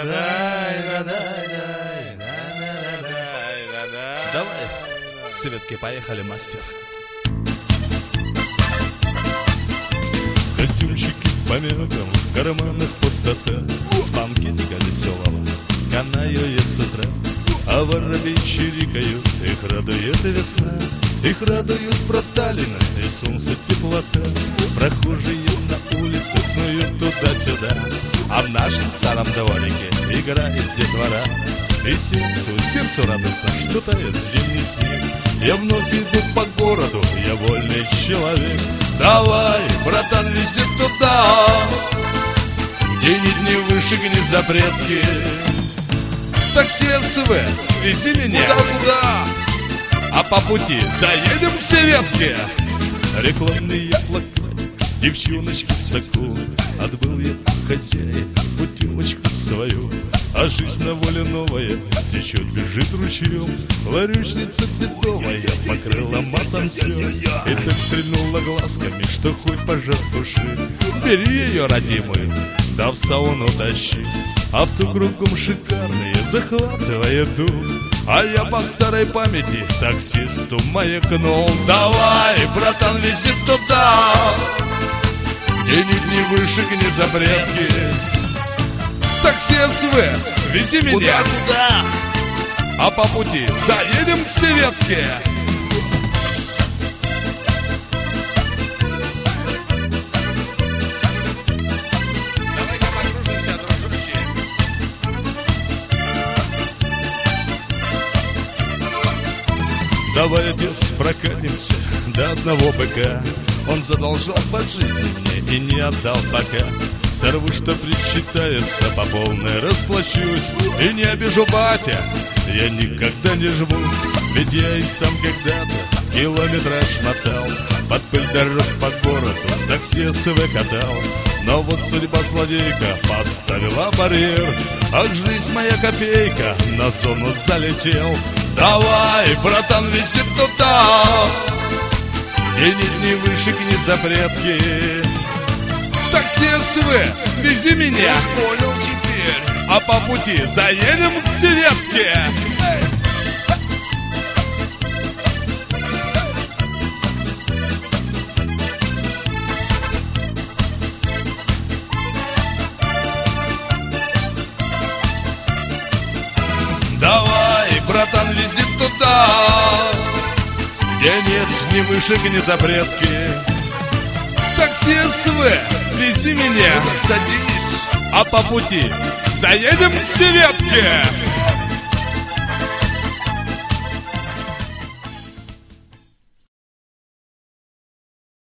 Давай, к Светке поехали, мастер. Костюмчики по меркам, в карманах пустота. С банкетика веселого канаю я с утра. А воробьи чирикают, их радует весна. Их радует проталина и солнце теплота. Прохожие на улице снуют туда-сюда, а в нашем старом дворике играет детвора. И сердцу радостно, что тает зимний снег. Я вновь иду по городу, я вольный человек. Давай, братан, вези туда, где ни дни выше, ни запретки. Такси СВ, вези меня куда? А по пути заедем к Светке. Рекламные плакаты, девчоночки соку. Отбыл я от хозяина путевочку свою. А жизнь на воле новая течет, бежит ручьем. Ларючница бедовая покрыла матом все. И так стрельнула глазками, что хоть пожар души. Бери ее, родимую, да в сауну тащи. Авто кругом шикарные, захватывая дух. А я по старой памяти таксисту маякнул. Давай, братан, вези туда, где ни дни выше, ни запретки. Такси СВ, вези меня куда? А по пути заедем к Светке. Давай-ка покружимся, дружище. Давай, отец, прокатимся до одного быка. Он задолжал по жизни мне и не отдал пока. Сорву, что причитается, по полной расплачусь. И не обижу, батя, я никогда не жмусь. Ведь я и сам когда-то километраж мотал. Под пыль дорог по городу такси СВ катал. Но вот судьба злодейка поставила барьер. Ах, жизнь моя копейка, на зону залетел. Давай, братан, вези туда, где ни дни выше, ни запретки. Такси СВ, вези меня. Понял теперь. А по пути заедем к Светке. Давай, братан, вези туда, где нет ни вышек, ни запретки. Такси СВ, вези меня. Ну так садись. А по пути заедем к Светке.